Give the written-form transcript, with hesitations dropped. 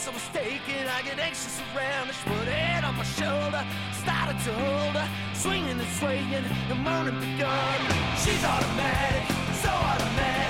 I was taken, I get anxious around her. She put her head on my shoulder, started to hold her, swinging and swaying, the morning begun. She's automatic, so automatic.